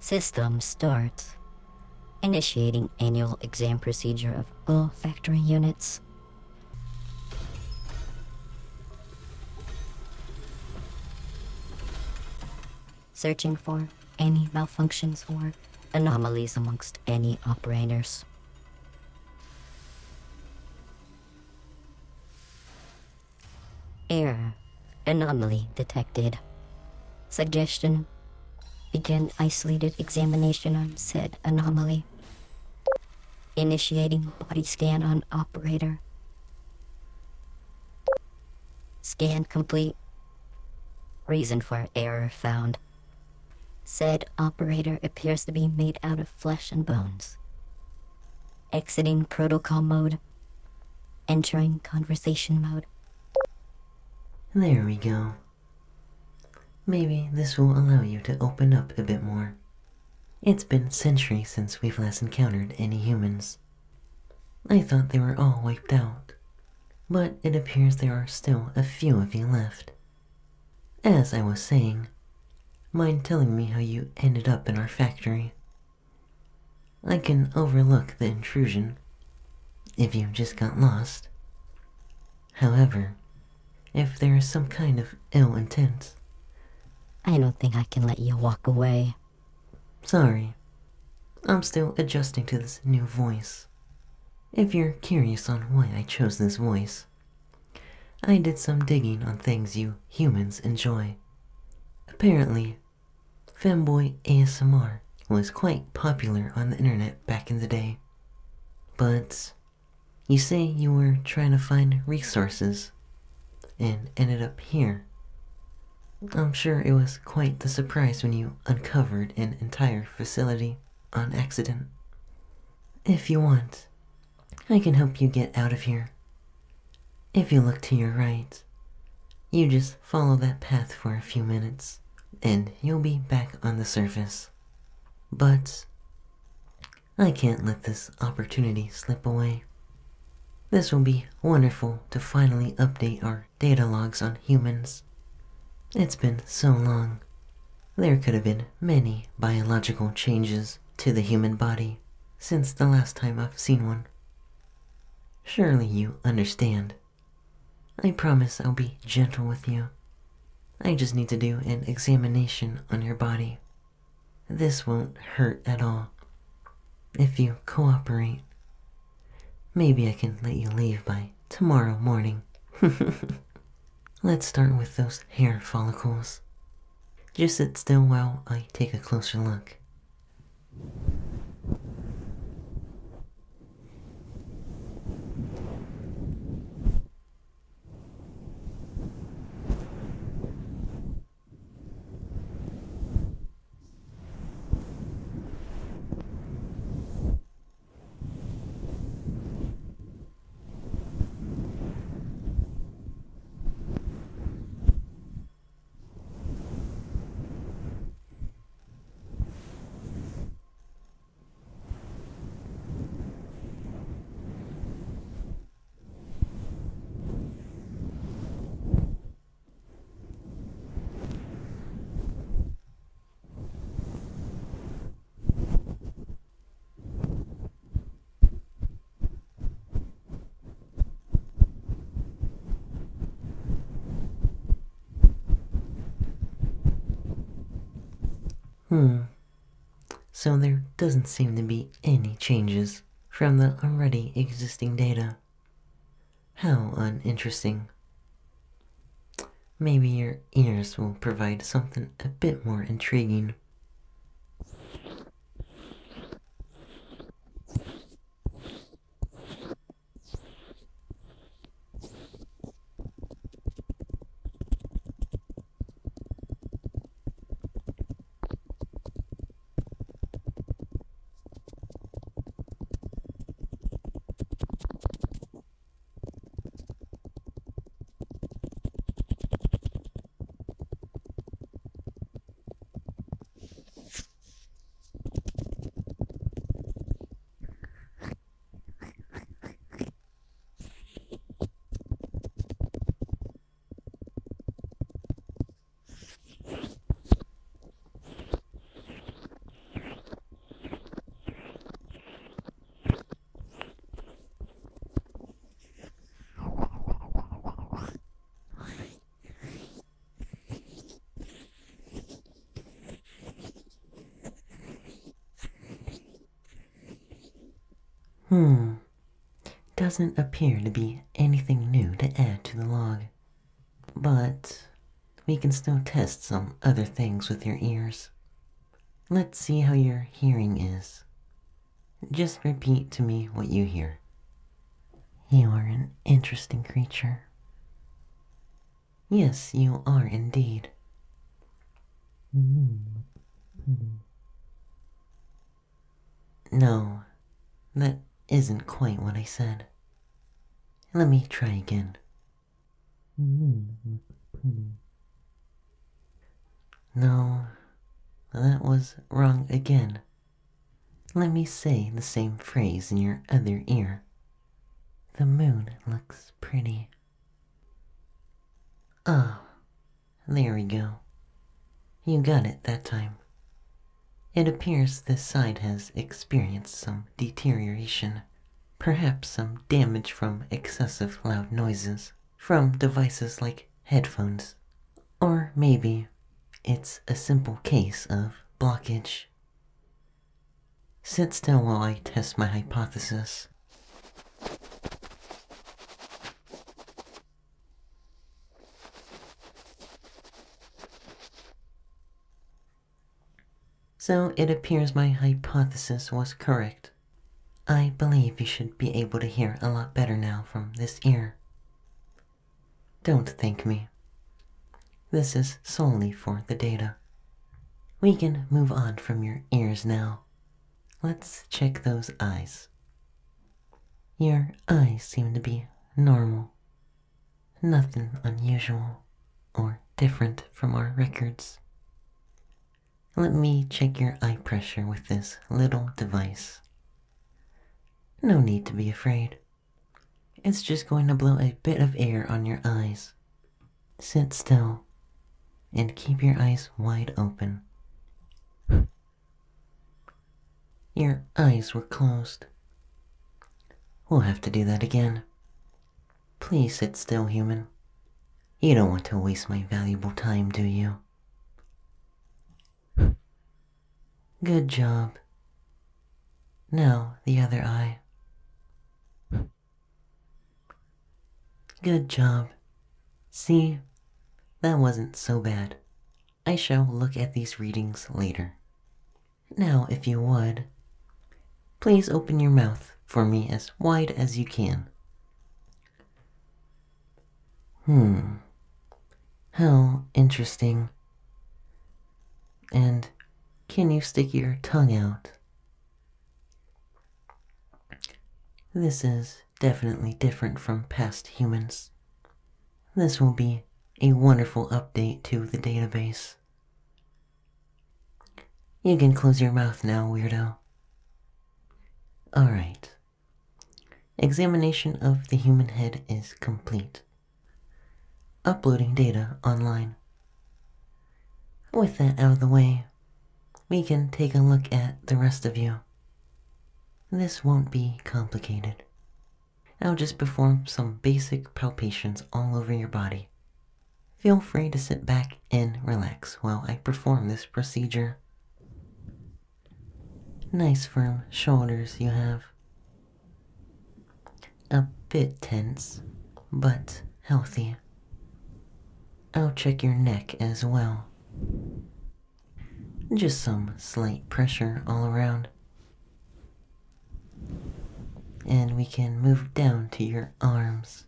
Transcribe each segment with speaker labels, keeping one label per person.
Speaker 1: System starts. Initiating annual exam procedure of all factory units. Searching for any malfunctions or anomalies amongst any operators. Error. Anomaly detected. Suggestion. Begin isolated examination on said anomaly. Initiating body scan on operator. Scan complete. Reason for error found. Said operator appears to be made out of flesh and bones. Exiting protocol mode. Entering conversation mode.
Speaker 2: There we go. Maybe this will allow you to open up a bit more. It's been centuries since we've last encountered any humans. I thought they were all wiped out, but it appears there are still a few of you left. As I was saying, mind telling me how you ended up in our factory? I can overlook the intrusion, if you just got lost. However, if there is some kind of ill intent...
Speaker 1: I don't think I can let you walk away.
Speaker 2: Sorry, I'm still adjusting to this new voice. If you're curious on why I chose this voice, I did some digging on things you humans enjoy. Apparently, femboy ASMR was quite popular on the internet back in the day. But you say you were trying to find resources and ended up here. I'm sure it was quite the surprise when you uncovered an entire facility on accident. If you want, I can help you get out of here. If you look to your right, you just follow that path for a few minutes, and you'll be back on the surface. But I can't let this opportunity slip away. This will be wonderful to finally update our data logs on humans. It's been so long. There could have been many biological changes to the human body since the last time I've seen one. Surely you understand. I promise I'll be gentle with you. I just need to do an examination on your body. This won't hurt at all. If you cooperate, maybe I can let you leave by tomorrow morning. Let's start with those hair follicles. Just sit still while I take a closer look. So there doesn't seem to be any changes from the already existing data. How uninteresting. Maybe your ears will provide something a bit more intriguing. Doesn't appear to be anything new to add to the log. But we can still test some other things with your ears. Let's see how your hearing is. Just repeat to me what you hear. You are an interesting creature. Yes, you are indeed. No, that isn't quite what I said. Let me try again. No, that was wrong again. Let me say the same phrase in your other ear. The moon looks pretty. Ah, there we go. You got it that time. It appears this side has experienced some deterioration. Perhaps some damage from excessive loud noises from devices like headphones. Or maybe it's a simple case of blockage. Sit still while I test my hypothesis. So it appears my hypothesis was correct. I believe you should be able to hear a lot better now from this ear. Don't thank me. This is solely for the data. We can move on from your ears now. Let's check those eyes. Your eyes seem to be normal. Nothing unusual or different from our records. Let me check your eye pressure with this little device. No need to be afraid. It's just going to blow a bit of air on your eyes. Sit still and keep your eyes wide open. Your eyes were closed. We'll have to do that again. Please sit still, human. You don't want to waste my valuable time, do you? Good job. Now the other eye. Good job. See, that wasn't so bad. I shall look at these readings later. Now, if you would, please open your mouth for me as wide as you can. How interesting. And can you stick your tongue out? This is definitely different from past humans. This will be a wonderful update to the database. You can close your mouth now, weirdo. Alright. Examination of the human head is complete. Uploading data online. With that out of the way, we can take a look at the rest of you. This won't be complicated. I'll just perform some basic palpations all over your body. Feel free to sit back and relax while I perform this procedure. Nice firm shoulders you have. A bit tense, but healthy. I'll check your neck as well. Just some slight pressure all around. And we can move down to your arms.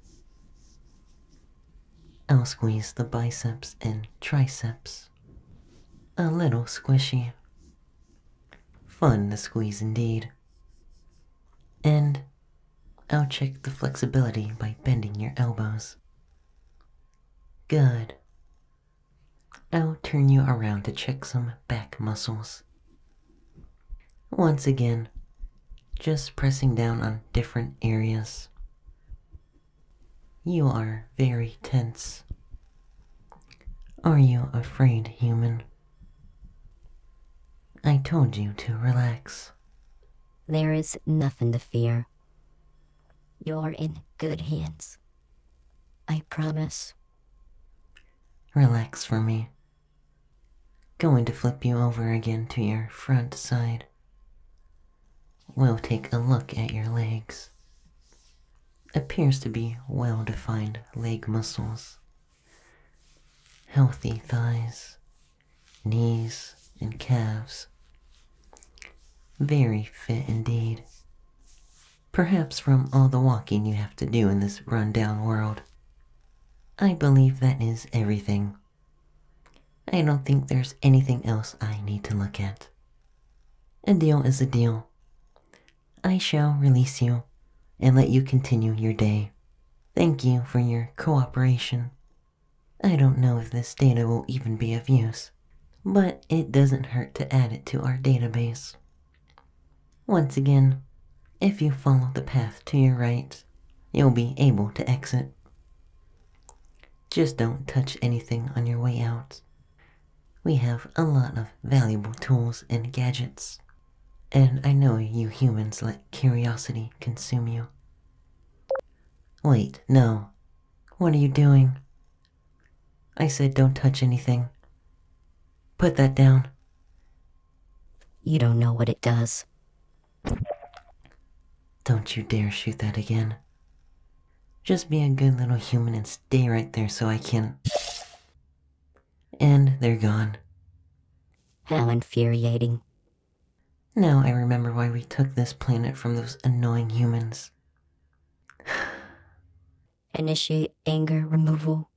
Speaker 2: I'll squeeze the biceps and triceps. A little squishy. Fun to squeeze indeed. And I'll check the flexibility by bending your elbows. Good. I'll turn you around to check some back muscles. Once again, just pressing down on different areas. You are very tense. Are you afraid, human? I told you to relax.
Speaker 1: There is nothing to fear. You're in good hands. I promise.
Speaker 2: Relax for me. Going to flip you over again to your front side. We'll take a look at your legs. Appears to be well-defined leg muscles. Healthy thighs, knees, and calves. Very fit indeed. Perhaps from all the walking you have to do in this run-down world. I believe that is everything. I don't think there's anything else I need to look at. A deal is a deal. I shall release you and let you continue your day. Thank you for your cooperation. I don't know if this data will even be of use, but it doesn't hurt to add it to our database. Once again, if you follow the path to your right, you'll be able to exit. Just don't touch anything on your way out. We have a lot of valuable tools and gadgets, and I know you humans let curiosity consume you. Wait, no. What are you doing? I said don't touch anything. Put that down.
Speaker 1: You don't know what it does.
Speaker 2: Don't you dare shoot that again. Just be a good little human and stay right there so I can... And they're gone.
Speaker 1: How infuriating.
Speaker 2: Now I remember why we took this planet from those annoying humans.
Speaker 1: Initiate anger removal.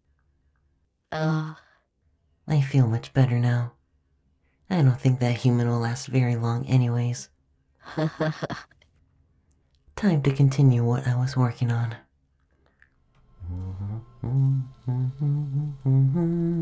Speaker 2: I feel much better now. I don't think that human will last very long anyways. Time to continue what I was working on.